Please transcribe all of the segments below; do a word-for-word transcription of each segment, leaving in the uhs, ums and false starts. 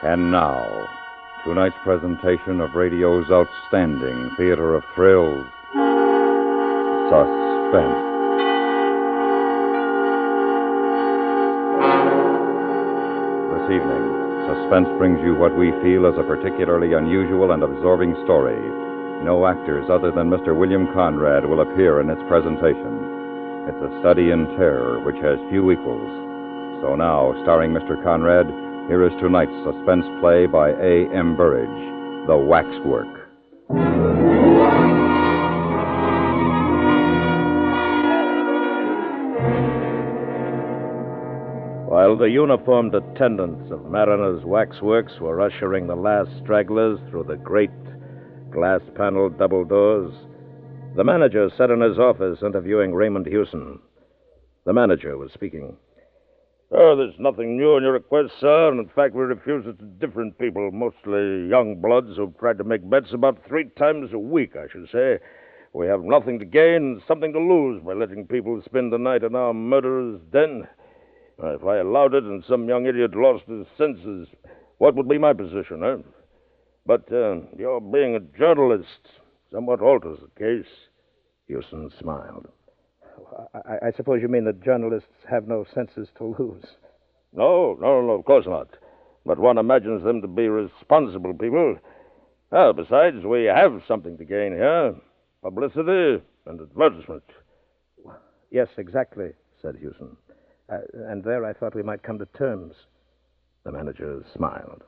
And now, tonight's presentation of radio's outstanding theater of thrills, Suspense. This evening, Suspense brings you what we feel is a particularly unusual and absorbing story. No actors other than Mister William Conrad will appear in its presentation. It's a study in terror which has few equals. So now, starring Mister Conrad, here is tonight's suspense play by A M. Burridge, The Waxwork. While the uniformed attendants of Mariner's Waxworks were ushering the last stragglers through the great glass-paneled double doors, the manager sat in his office interviewing Raymond Hewson. The manager was speaking. Oh, there's nothing new in your request, sir, and in fact we refuse it to different people, mostly young bloods who've tried to make bets about three times a week, I should say. We have nothing to gain and something to lose by letting people spend the night in our murderer's den. Uh, if I allowed it and some young idiot lost his senses, what would be my position, eh? But uh, your being a journalist somewhat alters the case. Hewson smiled. I, I suppose you mean that journalists have no senses to lose. No, no, no, of course not. But one imagines them to be responsible people. Well, besides, we have something to gain here. Publicity and advertisement. Yes, exactly, said Hewson. Uh, and there I thought we might come to terms. The manager smiled.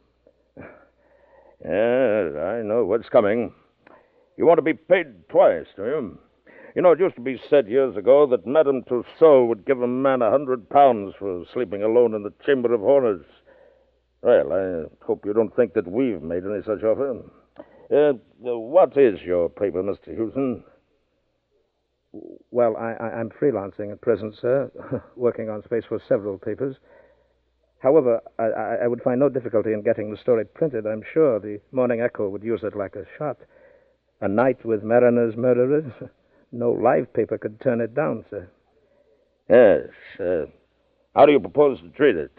Yeah, I know what's coming. You want to be paid twice, do you? You know, it used to be said years ago that Madame Tussaud would give a man a hundred pounds for sleeping alone in the Chamber of Horrors. Well, I hope you don't think that we've made any such offer. Uh, what is your paper, Mister Hewson? Well, I, I, I'm freelancing at present, sir, working on space for several papers. However, I, I, I would find no difficulty in getting the story printed. I'm sure the Morning Echo would use it like a shot. A night with Mariner's murderers. No live paper could turn it down, sir. Yes. Uh, how do you propose to treat it?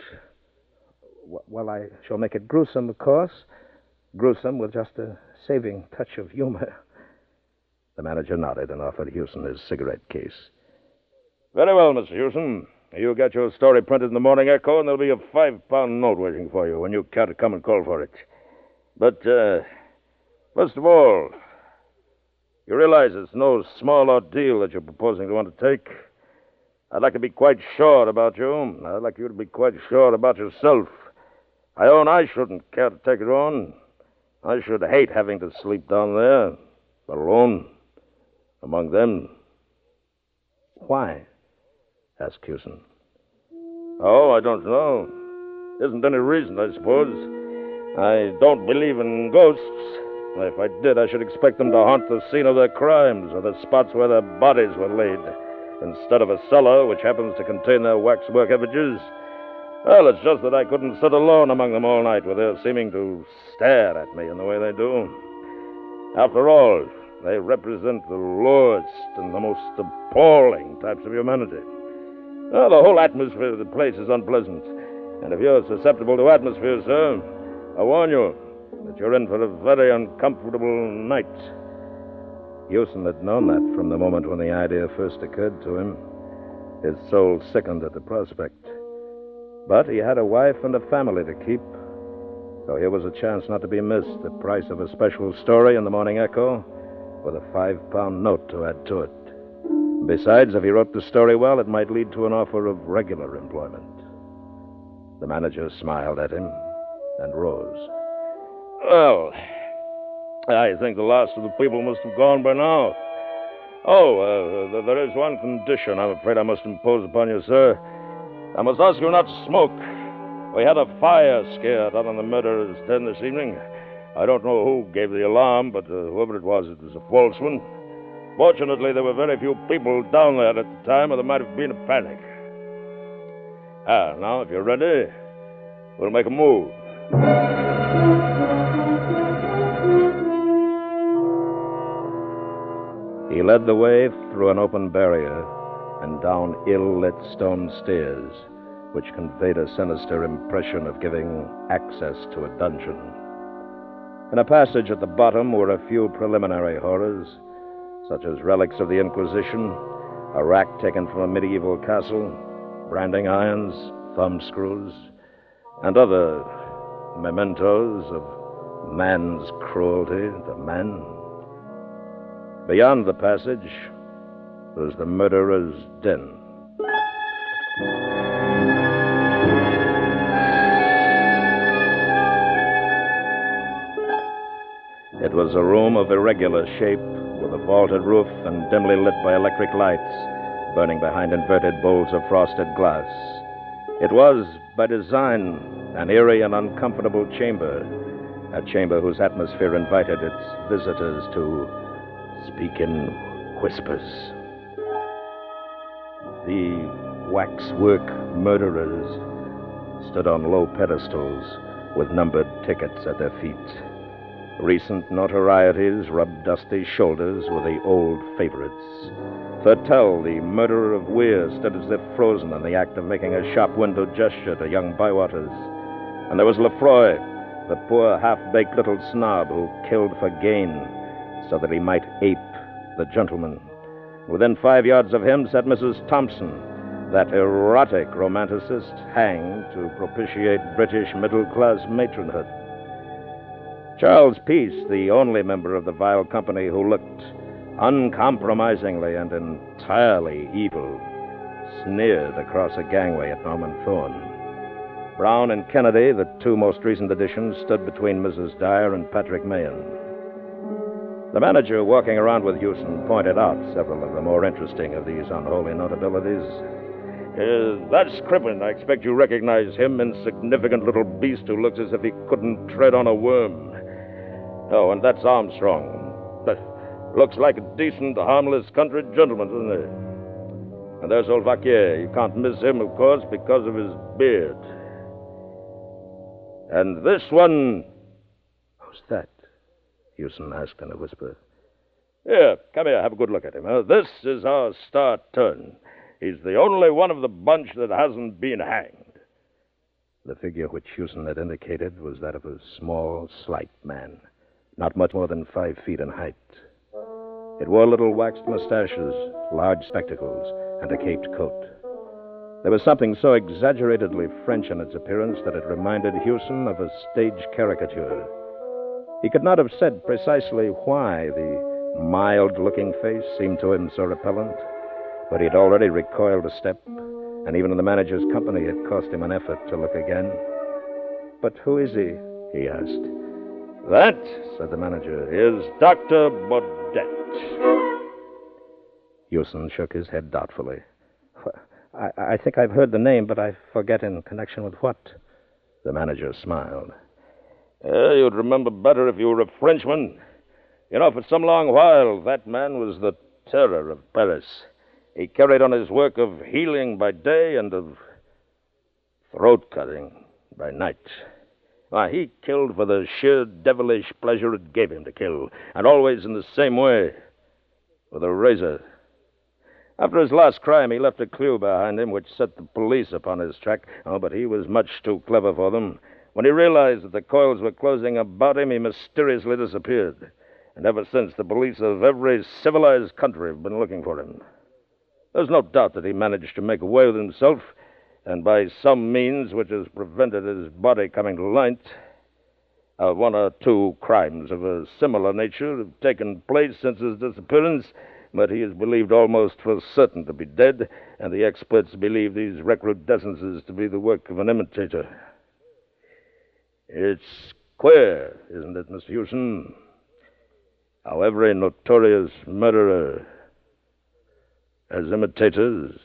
Well, I shall make it gruesome, of course. Gruesome with just a saving touch of humor. The manager nodded and offered Hewson his cigarette case. Very well, Mister Hewson. You get your story printed in the Morning Echo, and there'll be a five-pound note waiting for you when you care to come and call for it. But, uh, first of all, you realize it's no small ordeal that you're proposing to undertake. I'd like to be quite sure about you. I'd like you to be quite sure about yourself. I own I shouldn't care to take it on. I should hate having to sleep down there, alone, among them. Why? Asked Hewson. Oh, I don't know. Isn't any reason, I suppose. I don't believe in ghosts. If I did, I should expect them to haunt the scene of their crimes or the spots where their bodies were laid, instead of a cellar which happens to contain their waxwork effigies. Well, it's just that I couldn't sit alone among them all night with their seeming to stare at me in the way they do. After all, they represent the lowest and the most appalling types of humanity. Well, the whole atmosphere of the place is unpleasant. And if you're susceptible to atmosphere, sir, I warn you that you're in for a very uncomfortable night. Hewson had known that from the moment when the idea first occurred to him. His soul sickened at the prospect. But he had a wife and a family to keep. So here was a chance not to be missed, the price of a special story in the Morning Echo, with a five-pound note to add to it. Besides, if he wrote the story well, it might lead to an offer of regular employment. The manager smiled at him and rose. Well, I think the last of the people must have gone by now. Oh, uh, there is one condition I'm afraid I must impose upon you, sir. I must ask you not to smoke. We had a fire scare down in the murderer's den this evening. I don't know who gave the alarm, but uh, whoever it was, it was a false one. Fortunately, there were very few people down there at the time, or there might have been a panic. Ah, now, if you're ready, we'll make a move. He led the way through an open barrier and down ill-lit stone stairs, which conveyed a sinister impression of giving access to a dungeon. In a passage at the bottom were a few preliminary horrors, such as relics of the Inquisition, a rack taken from a medieval castle, branding irons, thumb screws, and other mementos of man's cruelty to man. Beyond the passage was the murderer's den. It was a room of irregular shape, with a vaulted roof and dimly lit by electric lights, burning behind inverted bowls of frosted glass. It was, by design, an eerie and uncomfortable chamber, a chamber whose atmosphere invited its visitors to speak in whispers. The waxwork murderers stood on low pedestals with numbered tickets at their feet. Recent notorieties rubbed dusty shoulders with the old favorites. Thurtell, the murderer of Weir, stood as if frozen in the act of making a shop window gesture to young Bywaters. And there was Lefroy, the poor half-baked little snob who killed for gain so that he might ape the gentleman. Within five yards of him sat Missus Thompson, that erotic romanticist hanged to propitiate British middle-class matronhood. Charles Peace, the only member of the vile company who looked uncompromisingly and entirely evil, sneered across a gangway at Norman Thorne. Brown and Kennedy, the two most recent additions, stood between Missus Dyer and Patrick Mahan. The manager, walking around with Hewson, pointed out several of the more interesting of these unholy notabilities. Uh, that's Crippen. I expect you recognize him, insignificant little beast who looks as if he couldn't tread on a worm. Oh, and that's Armstrong. But looks like a decent, harmless country gentleman, doesn't he? And there's old Vaquier. You can't miss him, of course, because of his beard. And this one... Who's that? Hewson asked in a whisper. Here, come here, have a good look at him. Uh, this is our star turn. He's the only one of the bunch that hasn't been hanged. The figure which Hewson had indicated was that of a small, slight man, not much more than five feet in height. It wore little waxed mustaches, large spectacles, and a caped coat. There was something so exaggeratedly French in its appearance that it reminded Hewson of a stage caricature. He could not have said precisely why the mild-looking face seemed to him so repellent, but he had already recoiled a step, and even in the manager's company it cost him an effort to look again. "But who is he?" he asked. That, said the manager, is Doctor Baudet. Hewson shook his head doubtfully. I, I think I've heard the name, but I forget in connection with what. The manager smiled. Uh, you'd remember better if you were a Frenchman. You know, for some long while, that man was the terror of Paris. He carried on his work of healing by day and of throat-cutting by night. Why, he killed for the sheer devilish pleasure it gave him to kill, and always in the same way, with a razor. After his last crime, he left a clue behind him which set the police upon his track. Oh, but he was much too clever for them. When he realized that the coils were closing about him, he mysteriously disappeared. And ever since, the police of every civilized country have been looking for him. There's no doubt that he managed to make away with himself, and by some means which has prevented his body coming to light, uh, one or two crimes of a similar nature have taken place since his disappearance, but he is believed almost for certain to be dead, and the experts believe these recrudescences to be the work of an imitator. It's queer, isn't it, Mister Hewson, how every notorious murderer has imitators?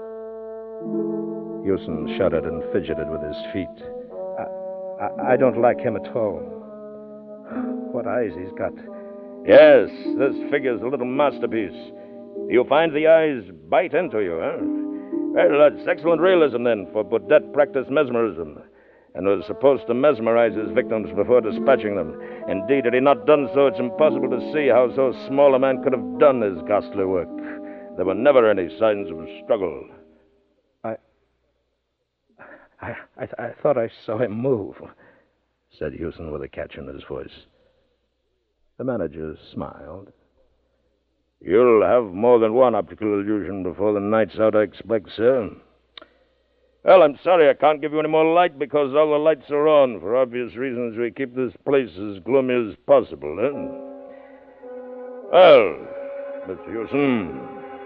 Hewson shuddered and fidgeted with his feet. I, I, I don't like him at all. What eyes he's got. Yes, this figure's a little masterpiece. You find the eyes bite into you, huh? Well, that's excellent realism, then, for Baudet practiced mesmerism and was supposed to mesmerize his victims before dispatching them. Indeed, had he not done so, it's impossible to see how so small a man could have done his ghastly work. There were never any signs of a struggle. I... I, I, th- I thought I saw him move, said Houston with a catch in his voice. The manager smiled. You'll have more than one optical illusion before the night's out, I expect, sir. Well, I'm sorry I can't give you any more light because all the lights are on. For obvious reasons, we keep this place as gloomy as possible, eh? Well, Mister Houston,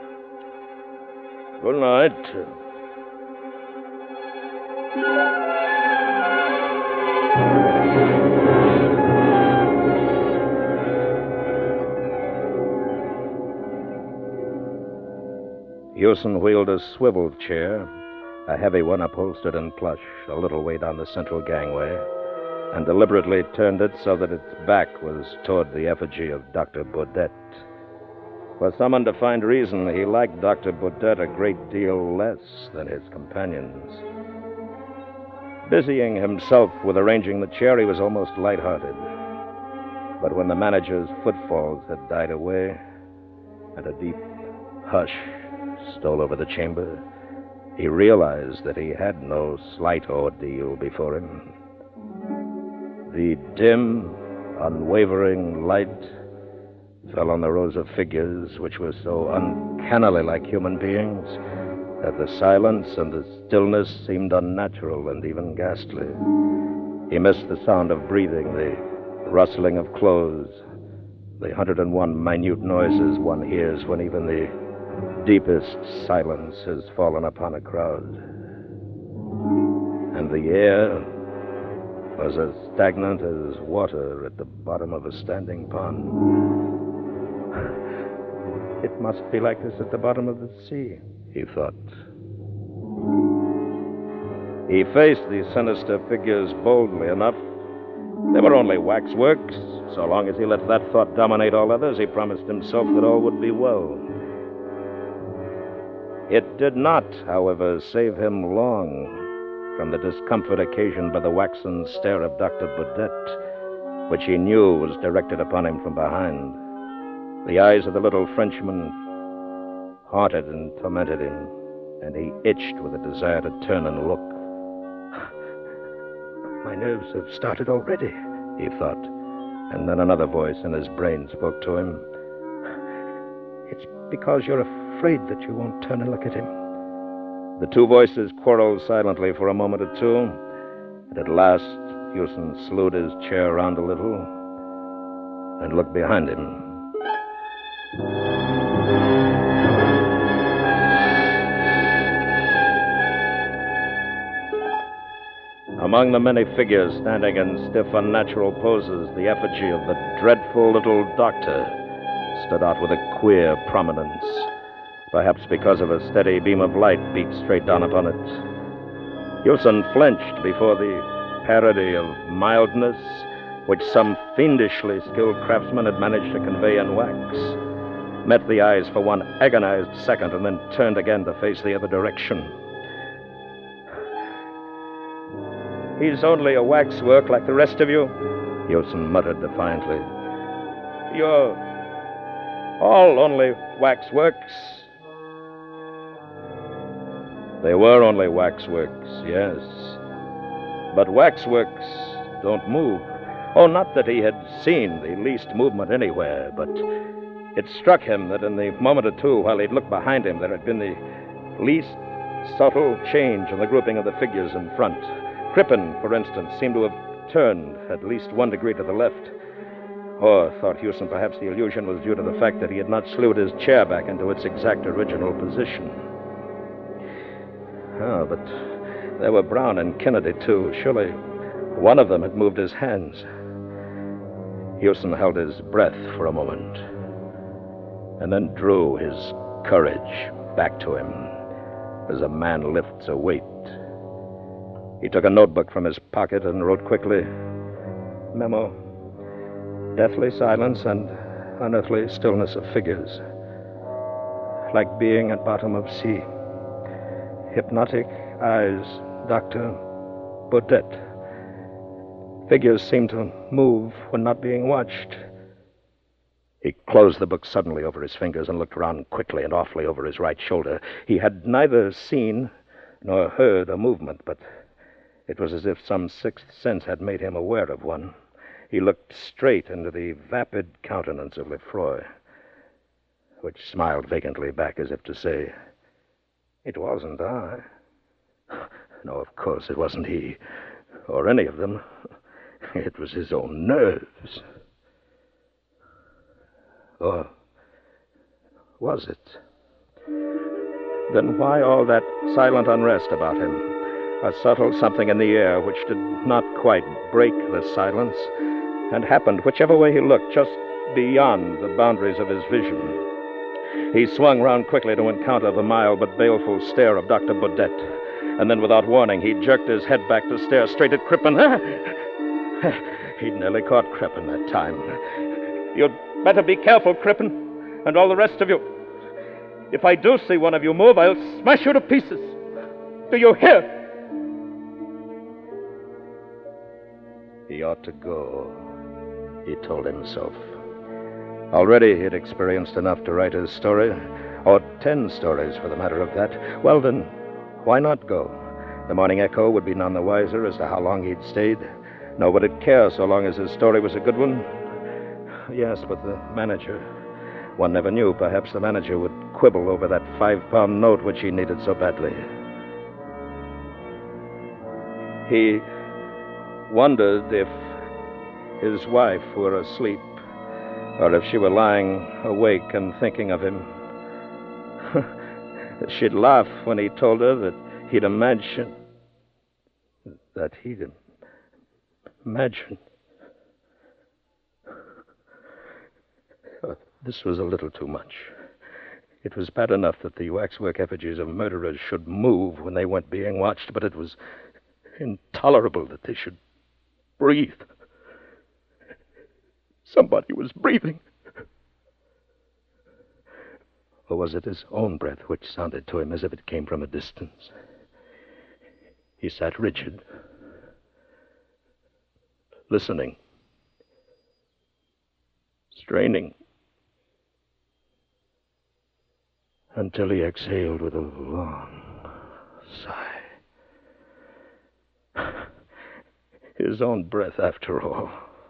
good night. Houston wheeled a swivel chair, a heavy one upholstered in plush, a little way down the central gangway, and deliberately turned it so that its back was toward the effigy of Doctor Baudet. For some undefined reason, he liked Doctor Baudet a great deal less than his companions. Busying himself with arranging the chair, he was almost lighthearted. But when the manager's footfalls had died away and a deep hush stole over the chamber, he realized that he had no slight ordeal before him. The dim, unwavering light fell on the rows of figures which were so uncannily like human beings that the silence and the stillness seemed unnatural and even ghastly. He missed the sound of breathing, the rustling of clothes, the hundred and one minute noises one hears when even the deepest silence has fallen upon a crowd. And the air was as stagnant as water at the bottom of a standing pond. It must be like this at the bottom of the sea, he thought. He faced these sinister figures boldly enough. They were only waxworks. So long as he let that thought dominate all others, he promised himself that all would be well. It did not, however, save him long from the discomfort occasioned by the waxen stare of Doctor Baudet, which he knew was directed upon him from behind. The eyes of the little Frenchman haunted and tormented him, and he itched with a desire to turn and look. My nerves have started already, he thought, and then another voice in his brain spoke to him. It's because you're afraid that you won't turn and look at him. The two voices quarreled silently for a moment or two, and at last Houston slewed his chair around a little and looked behind him. Among the many figures standing in stiff, unnatural poses, the effigy of the dreadful little doctor stood out with a queer prominence, perhaps because of a steady beam of light beat straight down upon it. Houston flinched before the parody of mildness which some fiendishly skilled craftsman had managed to convey in wax, met the eyes for one agonized second, and then turned again to face the other direction. He's only a waxwork like the rest of you, Houston muttered defiantly. You're all only waxworks. They were only waxworks, yes. But waxworks don't move. Oh, not that he had seen the least movement anywhere, but it struck him that in the moment or two while he'd looked behind him, there had been the least subtle change in the grouping of the figures in front. Crippen, for instance, seemed to have turned at least one degree to the left. Or, thought Houston, perhaps the illusion was due to the fact that he had not slewed his chair back into its exact original position. Oh, but there were Brown and Kennedy, too. Surely one of them had moved his hands. Houston held his breath for a moment and then drew his courage back to him as a man lifts a weight. He took a notebook from his pocket and wrote quickly, Memo, deathly silence and unearthly stillness of figures, like being at bottom of sea. Hypnotic eyes, Doctor Baudet. Figures seem to move when not being watched. He closed the book suddenly over his fingers and looked around quickly and awfully over his right shoulder. He had neither seen nor heard a movement, but It was as if some sixth sense had made him aware of one. He looked straight into the vapid countenance of Lefroy, which smiled vacantly back as if to say, "It wasn't I." No, of course it wasn't he, or any of them. It was his own nerves. Or was it? Then why all that silent unrest about him? A subtle something in the air which did not quite break the silence and happened whichever way he looked, just beyond the boundaries of his vision. He swung round quickly to encounter the mild but baleful stare of Doctor Baudet, and then without warning he jerked his head back to stare straight at Crippen. He'd nearly caught Crippen that time. "You'd better be careful, Crippen, and all the rest of you. If I do see one of you move, I'll smash you to pieces. Do you hear?" He ought to go, he told himself. Already he had experienced enough to write his story, or ten stories for the matter of that. Well, then, why not go? The Morning Echo would be none the wiser as to how long he'd stayed, nor would it care so long as his story was a good one. Yes, but the manager... One never knew. Perhaps the manager would quibble over that five-pound note which he needed so badly. He wondered if his wife were asleep, or if she were lying awake and thinking of him. She'd laugh when he told her that he'd imagined... That he'd imagined... Oh, this was a little too much. It was bad enough that the waxwork effigies of murderers should move when they weren't being watched, but it was intolerable that they should breathe. Somebody was breathing. Or was it his own breath which sounded to him as if it came from a distance? He sat rigid, listening, straining, until he exhaled with a long sigh. His own breath, after all.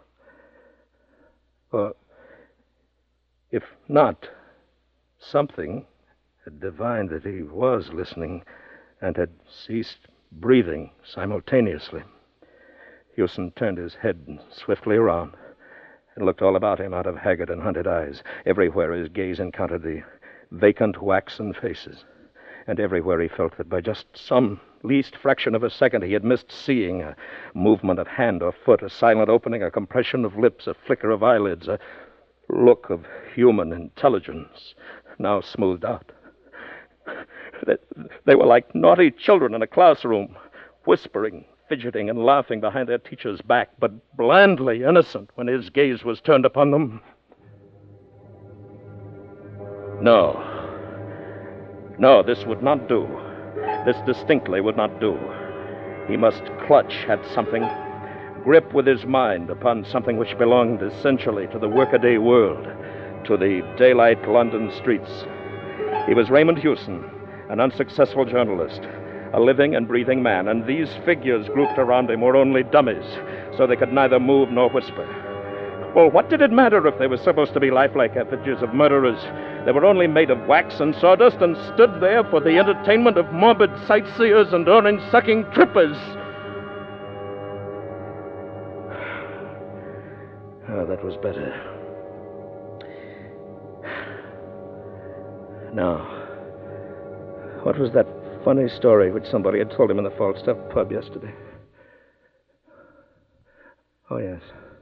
Or, if not, something had divined that he was listening and had ceased breathing simultaneously. Hewson turned his head swiftly around and looked all about him out of haggard and hunted eyes. Everywhere his gaze encountered the vacant, waxen faces, and everywhere he felt that by just some least fraction of a second he had missed seeing a movement of hand or foot, a silent opening, a compression of lips, a flicker of eyelids, a look of human intelligence, now smoothed out. They, they were like naughty children in a classroom, whispering, fidgeting, and laughing behind their teacher's back, but blandly innocent when his gaze was turned upon them. No. No, this would not do. This distinctly would not do. He must clutch at something, grip with his mind upon something which belonged essentially to the workaday world, to the daylight London streets. He was Raymond Hewson, an unsuccessful journalist, a living and breathing man, and these figures grouped around him were only dummies, so they could neither move nor whisper. Well, what did it matter if they were supposed to be lifelike effigies of murderers? They were only made of wax and sawdust and stood there for the entertainment of morbid sightseers and orange-sucking trippers. Oh, that was better. Now, what was that funny story which somebody had told him in the Falstaff pub yesterday? Oh, yes.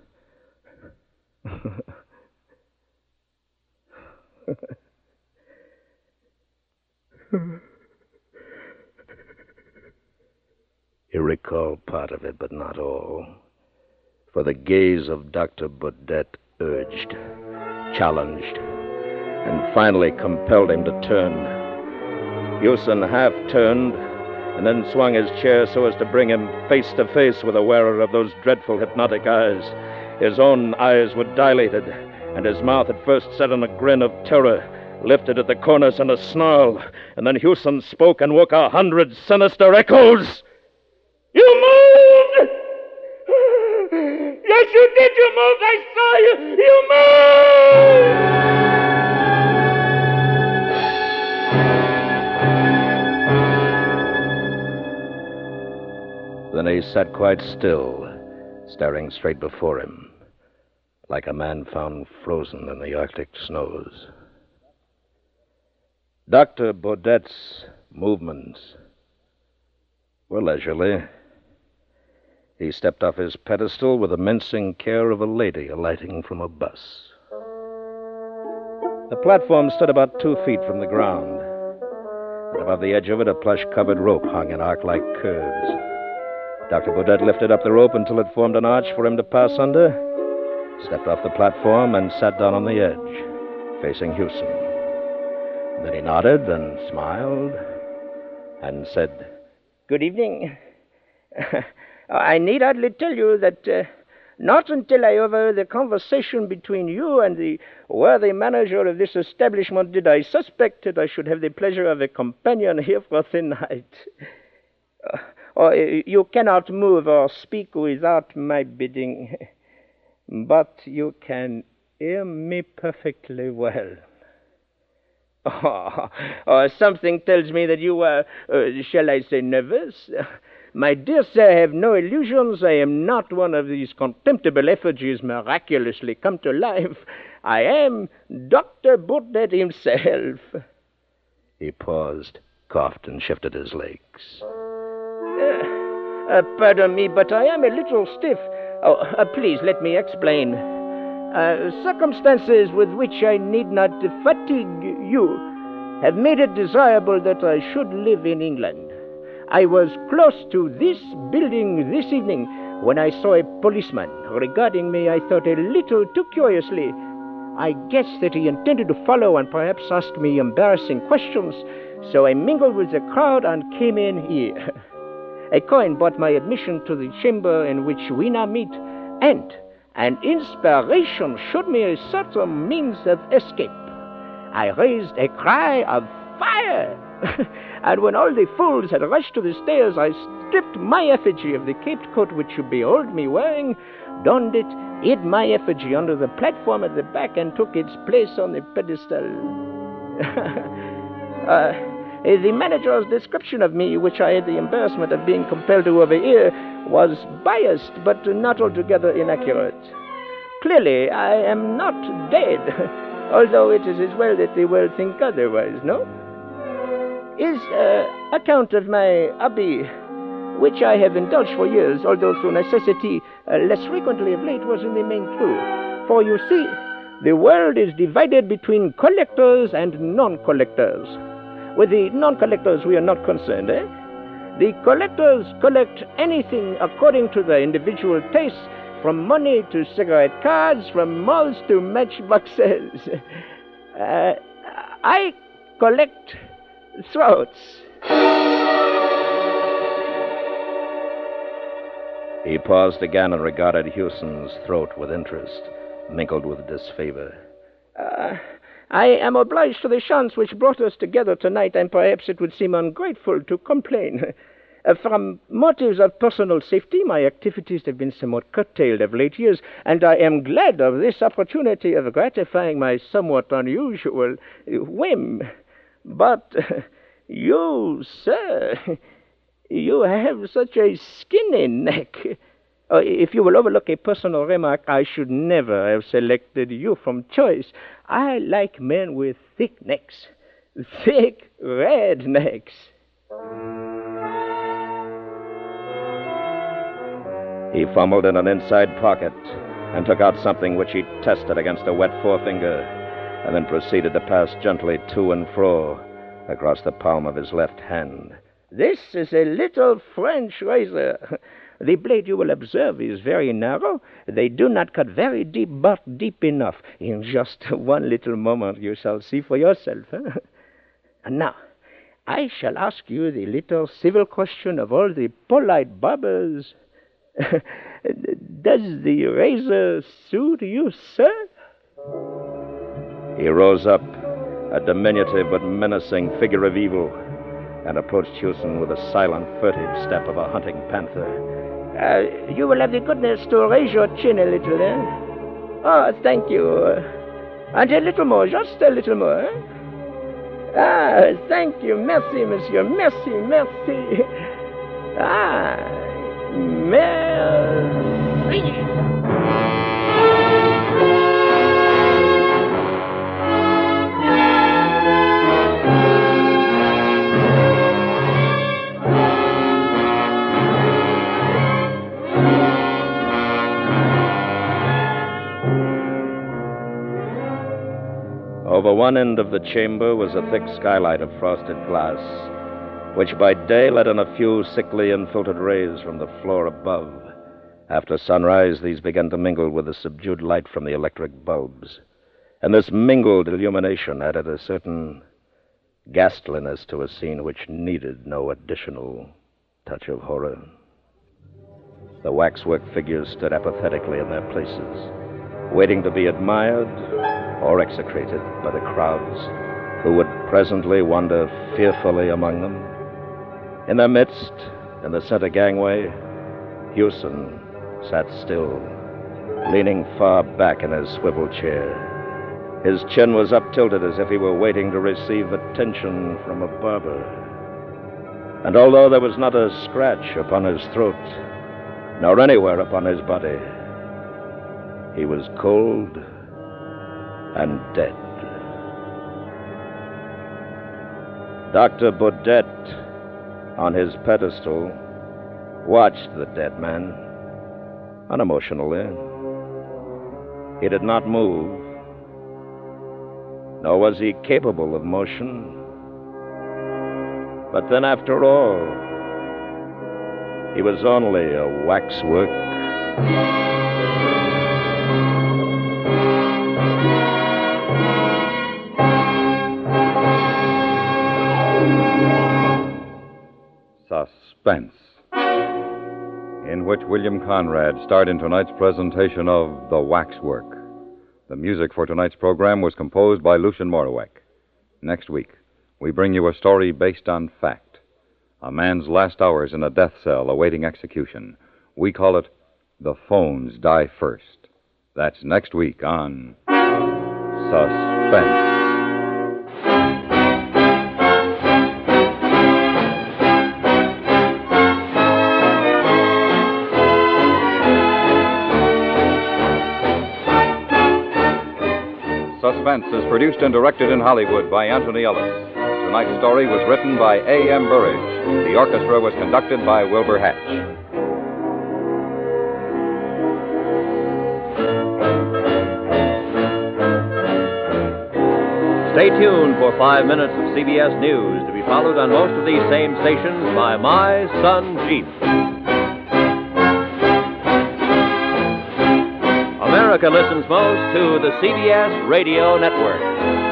He recalled part of it, but not all. For the gaze of Doctor Baudet urged, challenged, and finally compelled him to turn. Hewson half turned, and then swung his chair so as to bring him face to face with the wearer of those dreadful hypnotic eyes. His own eyes were dilated, and his mouth at first set in a grin of terror, lifted at the corners in a snarl, and then Hewson spoke and woke a hundred sinister echoes. "You move!" did you move? I saw you! You moved! Then he sat quite still, staring straight before him, like a man found frozen in the Arctic snows. Doctor Baudette's movements were leisurely. He stepped off his pedestal with the mincing care of a lady alighting from a bus. The platform stood about two feet from the ground, and above the edge of it a plush-covered rope hung in arc-like curves. Doctor Baudette lifted up the rope until it formed an arch for him to pass under, stepped off the platform, and sat down on the edge, facing Hewson. Then he nodded and smiled and said, "Good evening. I need hardly tell you that uh, not until I overheard the conversation between you and the worthy manager of this establishment did I suspect that I should have the pleasure of a companion here for the night. Uh, or uh, you cannot move or speak without my bidding, but you can hear me perfectly well. Oh, oh, something tells me that you were, uh, shall I say, nervous? My dear sir, have no illusions. I am not one of these contemptible effigies miraculously come to life. I am Doctor Baudette himself." He paused, coughed, and shifted his legs. Uh, uh, pardon me, but I am a little stiff. Oh, uh, please let me explain. Uh, circumstances with which I need not fatigue you have made it desirable that I should live in England. I was close to this building this evening when I saw a policeman regarding me, I thought, a little too curiously. I guessed that he intended to follow and perhaps ask me embarrassing questions, so I mingled with the crowd and came in here. A coin bought my admission to the chamber in which we now meet, and an inspiration showed me a certain means of escape. I raised a cry of fire, and when all the fools had rushed to the stairs, I stripped my effigy of the caped coat which you behold me wearing, donned it, hid my effigy under the platform at the back, and took its place on the pedestal. uh, the manager's description of me, which I had the embarrassment of being compelled to overhear, was biased, but not altogether inaccurate. Clearly, I am not dead, although it is as well that the world think otherwise, no? His uh, account of my hobby, which I have indulged for years, although through necessity uh, less frequently of late, was in the main true. For you see, the world is divided between collectors and non-collectors. With the non-collectors we are not concerned, eh? The collectors collect anything according to their individual tastes, from money to cigarette cards, from malls to matchboxes. Uh, I collect throats. He paused again and regarded Hewson's throat with interest, mingled with disfavor. Uh, I am obliged to the chance which brought us together tonight, and perhaps it would seem ungrateful to complain. Uh, from motives of personal safety, my activities have been somewhat curtailed of late years, and I am glad of this opportunity of gratifying my somewhat unusual whim. But uh, you, sir, you have such a skinny neck. Uh, if you will overlook a personal remark, I should never have selected you from choice. I like men with thick necks, thick red necks. He fumbled in an inside pocket and took out something which he tested against a wet forefinger, and then proceeded to pass gently to and fro across the palm of his left hand. This is a little French razor. The blade, you will observe, is very narrow. They do not cut very deep, but deep enough. In just one little moment you shall see for yourself. Huh? And now, I shall ask you the little civil question of all the polite barbers. Does the razor suit you, sir? He rose up, a diminutive but menacing figure of evil, and approached Hewson with the silent, furtive step of a hunting panther. Uh, you will have the goodness to raise your chin a little, eh? Oh, thank you. And a little more, just a little more. Eh? Ah, thank you. Merci, monsieur. Merci, merci. Ah, merci. Over one end of the chamber was a thick skylight of frosted glass, which by day let in a few sickly and filtered rays from the floor above. After sunrise, these began to mingle with the subdued light from the electric bulbs, and this mingled illumination added a certain ghastliness to a scene which needed no additional touch of horror. The waxwork figures stood apathetically in their places, waiting to be admired or execrated by the crowds who would presently wander fearfully among them. In their midst, in the center gangway, Hewson sat still, leaning far back in his swivel chair. His chin was up-tilted as if he were waiting to receive attention from a barber. And although there was not a scratch upon his throat, nor anywhere upon his body, he was cold and dead. Doctor Baudet, on his pedestal, watched the dead man unemotionally. He did not move, nor was he capable of motion. But then, after all, he was only a waxwork. Suspense, in which William Conrad starred in tonight's presentation of The Waxwork. The music for tonight's program was composed by Lucien Morawek. Next week, we bring you a story based on fact. A man's last hours in a death cell awaiting execution. We call it The Phones Die First. That's next week on Suspense. Suspense is produced and directed in Hollywood by Anthony Ellis. Tonight's story was written by A M Burridge. The orchestra was conducted by Wilbur Hatch. Stay tuned for five minutes of C B S News, to be followed on most of these same stations by My Son Jeep. America listens most to the C B S Radio Network.